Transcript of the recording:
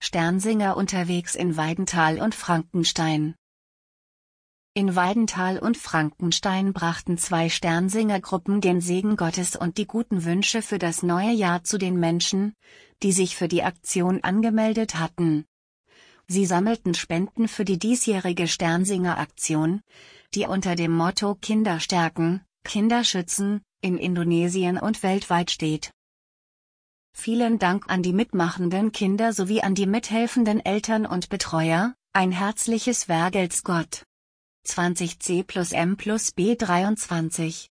Sternsinger unterwegs in Weidenthal und Frankenstein. In Weidenthal und Frankenstein brachten 2 Sternsingergruppen den Segen Gottes und die guten Wünsche für das neue Jahr zu den Menschen, die sich für die Aktion angemeldet hatten. Sie sammelten Spenden für die diesjährige Sternsinger-Aktion, die unter dem Motto Kinder stärken, Kinder schützen, in Indonesien und weltweit steht. Vielen Dank an die mitmachenden Kinder sowie an die mithelfenden Eltern und Betreuer, ein herzliches Vergelt's Gott. 20C+M+B 23